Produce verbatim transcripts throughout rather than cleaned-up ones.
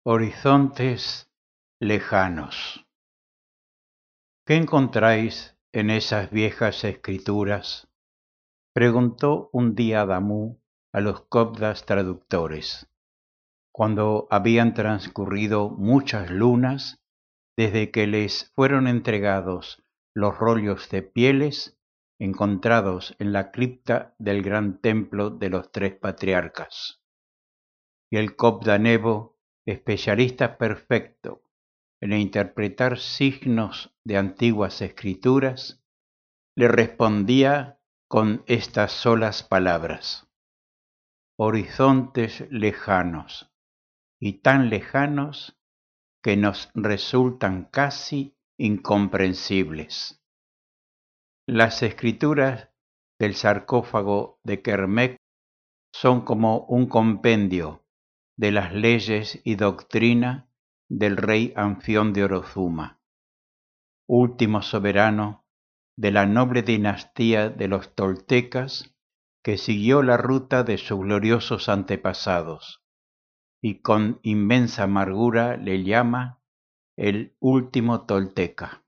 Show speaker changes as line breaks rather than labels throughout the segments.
Horizontes lejanos. ¿Qué encontráis en esas viejas escrituras?, preguntó un día Adamú a los coptas traductores, cuando habían transcurrido muchas lunas desde que les fueron entregados los rollos de pieles encontrados en la cripta del gran templo de los tres patriarcas. Y el copta Nebo, especialista perfecto en interpretar signos de antiguas escrituras, le respondía con estas solas palabras: horizontes lejanos, y tan lejanos que nos resultan casi incomprensibles. Las escrituras del sarcófago de Kermek son como un compendio de las leyes y doctrina del rey Anfión de Orozuma, último soberano de la noble dinastía de los toltecas, que siguió la ruta de sus gloriosos antepasados y con inmensa amargura le llama el último tolteca.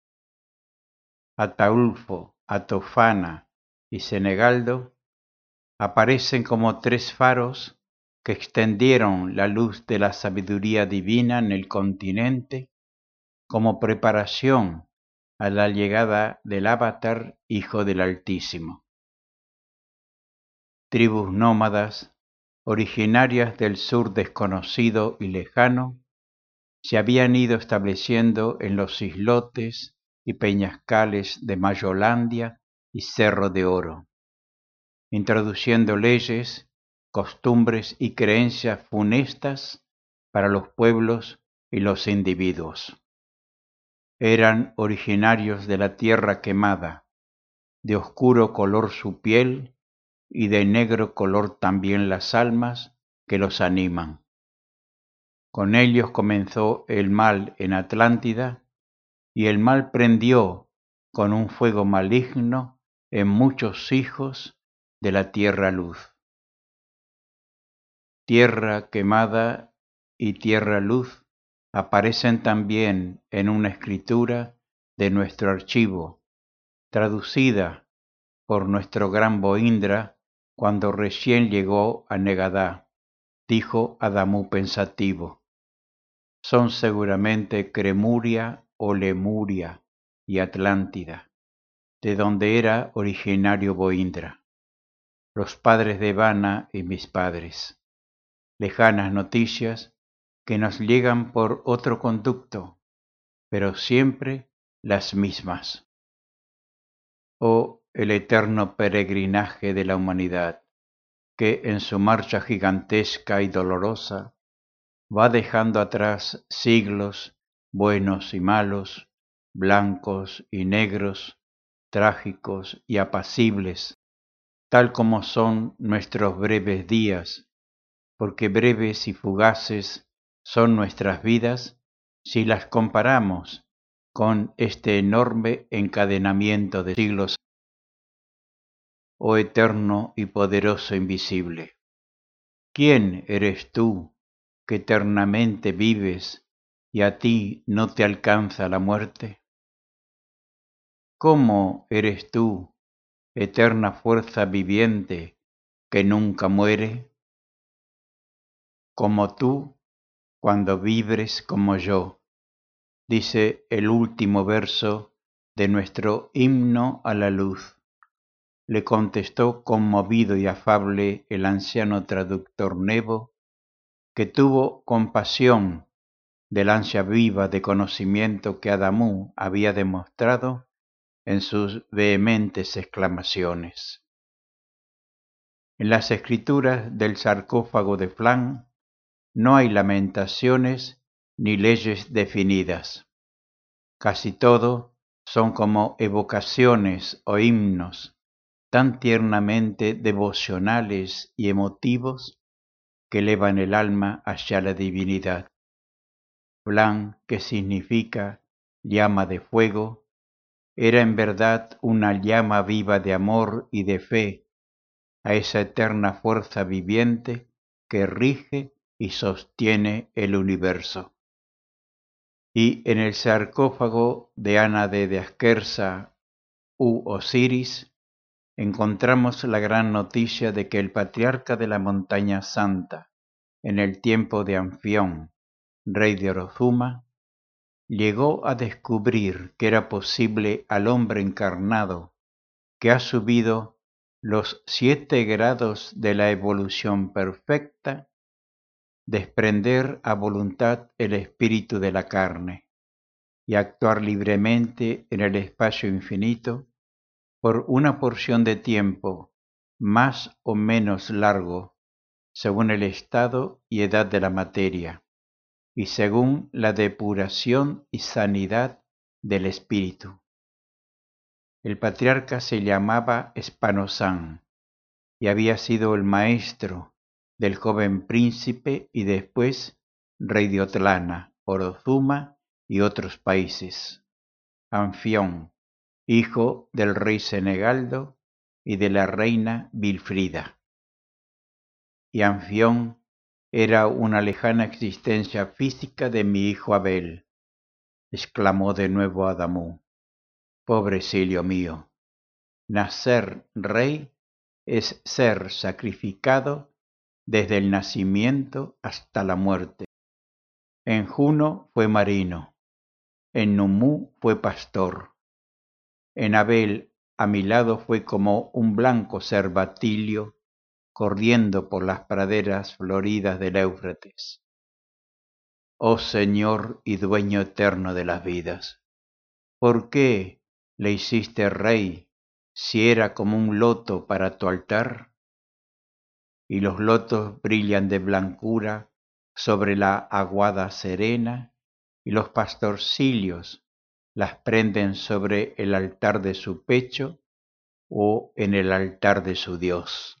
Ataulfo, Atofana y Senegaldo aparecen como tres faros que extendieron la luz de la sabiduría divina en el continente como preparación a la llegada del Avatar, Hijo del Altísimo. Tribus nómadas, originarias del sur desconocido y lejano, se habían ido estableciendo en los islotes y peñascales de Mayolandia y Cerro de Oro, introduciendo leyes, costumbres y creencias funestas para los pueblos y los individuos. Eran originarios de la tierra quemada, de oscuro color su piel y de negro color también las almas que los animan. Con ellos comenzó el mal en Atlántida, y el mal prendió con un fuego maligno en muchos hijos de la tierra luz. Tierra quemada y tierra luz aparecen también en una escritura de nuestro archivo, traducida por nuestro gran Boindra cuando recién llegó a Negadá, dijo Adamú pensativo. Son seguramente Cremuria o Lemuria y Atlántida, de donde era originario Boindra, los padres de Vana y mis padres. Lejanas noticias que nos llegan por otro conducto, pero siempre las mismas. Oh, el eterno peregrinaje de la humanidad, que en su marcha gigantesca y dolorosa va dejando atrás siglos buenos y malos, blancos y negros, trágicos y apacibles, tal como son nuestros breves días, porque breves y fugaces son nuestras vidas si las comparamos con este enorme encadenamiento de siglos. Oh eterno y poderoso invisible, ¿quién eres tú que eternamente vives y a ti no te alcanza la muerte? ¿Cómo eres tú, eterna fuerza viviente que nunca muere? Como tú, cuando vibres como yo, dice el último verso de nuestro himno a la luz. Le contestó conmovido y afable el anciano traductor Nebo, que tuvo compasión del ansia viva de conocimiento que Adamú había demostrado en sus vehementes exclamaciones. En las escrituras del sarcófago de Flan no hay lamentaciones ni leyes definidas. Casi todo son como evocaciones o himnos tan tiernamente devocionales y emotivos que elevan el alma hacia la divinidad. Flan, que significa llama de fuego, era en verdad una llama viva de amor y de fe a esa eterna fuerza viviente que rige y sostiene el universo. Y en el sarcófago de Ánade de Askersa u Osiris encontramos la gran noticia de que el patriarca de la montaña santa, en el tiempo de Anfión, rey de Orozuma, llegó a descubrir que era posible al hombre encarnado, que ha subido los siete grados de la evolución perfecta, desprender a voluntad el espíritu de la carne y actuar libremente en el espacio infinito por una porción de tiempo más o menos largo según el estado y edad de la materia y según la depuración y sanidad del espíritu. El patriarca se llamaba Spanosán y había sido el maestro del joven príncipe y después rey de Otlana, Orozuma y otros países. Anfión, hijo del rey Senegaldo y de la reina Vilfrida. Y Anfión era una lejana existencia física de mi hijo Abel, exclamó de nuevo Adamú. Pobrecillo mío, nacer rey es ser sacrificado desde el nacimiento hasta la muerte. En Juno fue marino, en Numú fue pastor, en Abel a mi lado fue como un blanco cervatilio corriendo por las praderas floridas del Éufrates. Oh Señor y dueño eterno de las vidas, ¿por qué le hiciste rey si era como un loto para tu altar? Y los lotos brillan de blancura sobre la aguada serena, y los pastorcillos las prenden sobre el altar de su pecho o en el altar de su Dios.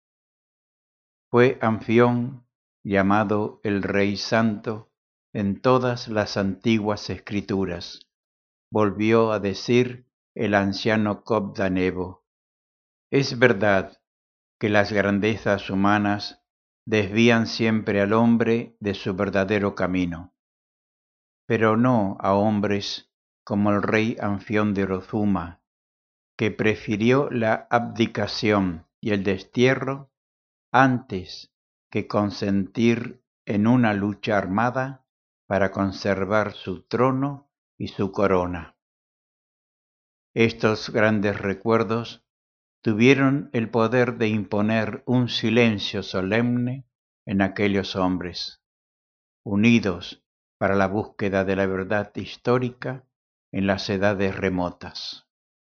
Fue Anfión llamado el Rey Santo en todas las antiguas escrituras, volvió a decir el anciano Cobdanevo. Es verdad que las grandezas humanas desvían siempre al hombre de su verdadero camino, pero no a hombres como el rey Anfión de Orozuma, que prefirió la abdicación y el destierro antes que consentir en una lucha armada para conservar su trono y su corona. Estos grandes recuerdos tuvieron el poder de imponer un silencio solemne en aquellos hombres, unidos para la búsqueda de la verdad histórica en las edades remotas.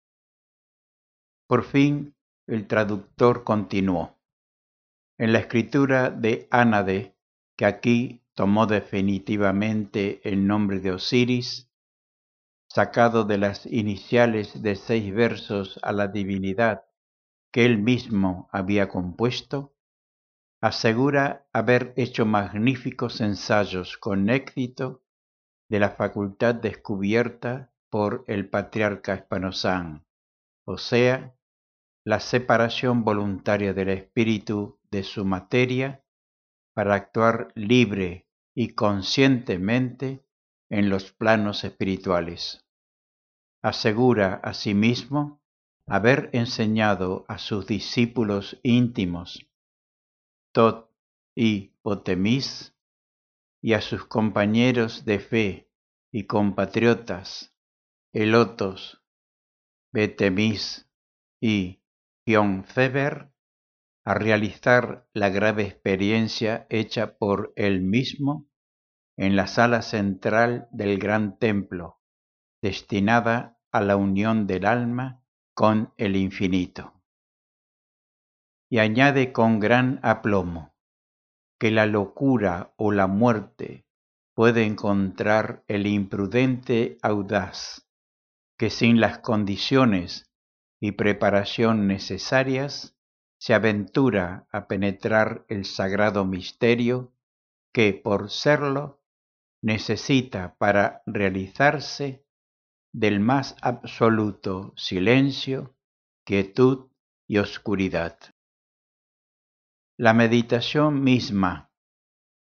Por fin, el traductor continuó. En la escritura de Ánade, que aquí tomó definitivamente el nombre de Osiris, sacado de las iniciales de seis versos a la divinidad que él mismo había compuesto, asegura haber hecho magníficos ensayos con éxito de la facultad descubierta por el patriarca Spanosán, o sea, la separación voluntaria del espíritu de su materia para actuar libre y conscientemente en los planos espirituales. Asegura asimismo haber enseñado a sus discípulos íntimos, Tot y Potemis, y a sus compañeros de fe y compatriotas, Elotos, Betemis y Gionceber, a realizar la grave experiencia hecha por él mismo en la sala central del gran templo, destinada a la unión del alma con el infinito. Y añade con gran aplomo que la locura o la muerte puede encontrar el imprudente audaz que sin las condiciones y preparación necesarias se aventura a penetrar el sagrado misterio que, por serlo, necesita para realizarse del más absoluto silencio, quietud y oscuridad. La meditación misma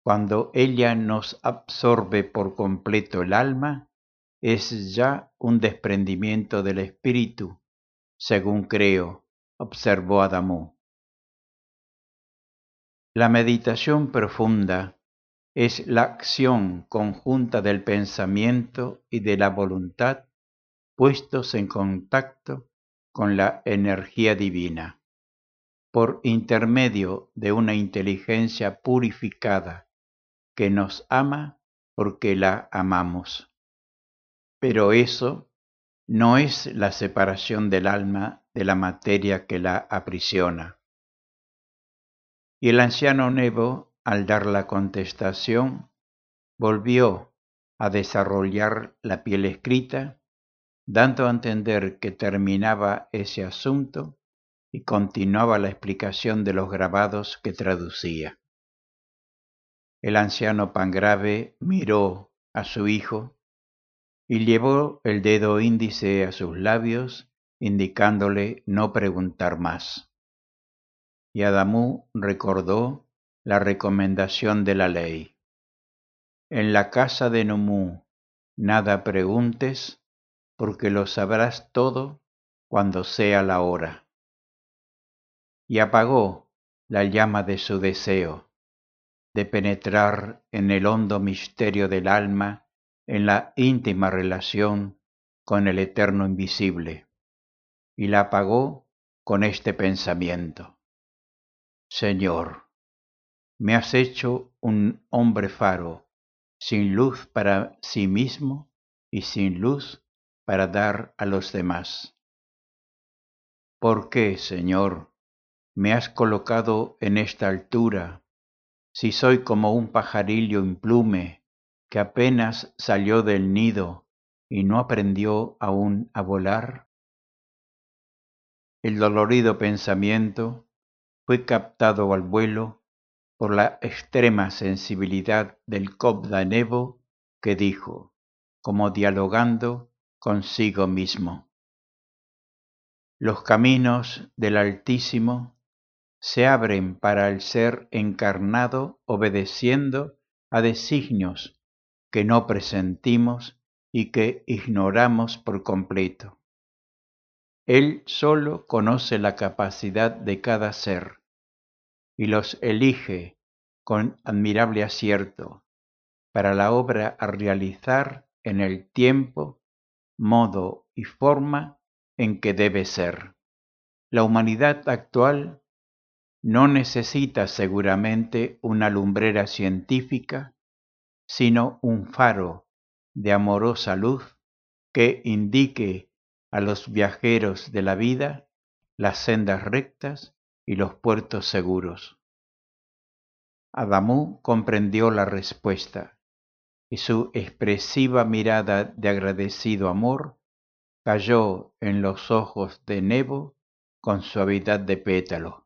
Cuando ella nos absorbe por completo el alma, es ya un desprendimiento del espíritu, según creo, observó Adamú. La meditación profunda es la acción conjunta del pensamiento y de la voluntad puestos en contacto con la energía divina, por intermedio de una inteligencia purificada que nos ama porque la amamos. Pero eso no es la separación del alma de la materia que la aprisiona. Y el anciano Nebo, al dar la contestación, volvió a desarrollar la piel escrita, dando a entender que terminaba ese asunto y continuaba la explicación de los grabados que traducía. El anciano Pangrave miró a su hijo y llevó el dedo índice a sus labios, indicándole no preguntar más. Y Adamú recordó la recomendación de la ley. En la casa de Numú nada preguntes, porque lo sabrás todo cuando sea la hora. Y apagó la llama de su deseo, de penetrar en el hondo misterio del alma, en la íntima relación con el eterno invisible, y la apagó con este pensamiento: Señor, me has hecho un hombre faro, sin luz para sí mismo y sin luz para dar a los demás. ¿Por qué, Señor, me has colocado en esta altura, si soy como un pajarillo implume que apenas salió del nido y no aprendió aún a volar? El dolorido pensamiento fue captado al vuelo por la extrema sensibilidad del Cobda Nebo, que dijo, como dialogando consigo mismo: los caminos del Altísimo se abren para el ser encarnado obedeciendo a designios que no presentimos y que ignoramos por completo. Él solo conoce la capacidad de cada ser y los elige con admirable acierto para la obra a realizar en el tiempo, modo y forma en que debe ser. La humanidad actual no necesita seguramente una lumbrera científica, sino un faro de amorosa luz que indique a los viajeros de la vida las sendas rectas y los puertos seguros. Adamú comprendió la respuesta y su expresiva mirada de agradecido amor cayó en los ojos de Nebo con suavidad de pétalo.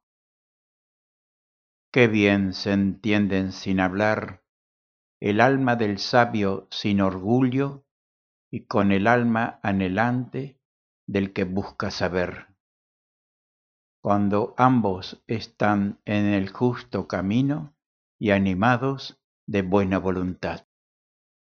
Qué bien se entienden sin hablar el alma del sabio sin orgullo y con el alma anhelante del que busca saber. Cuando ambos están en el justo camino y animados de buena voluntad.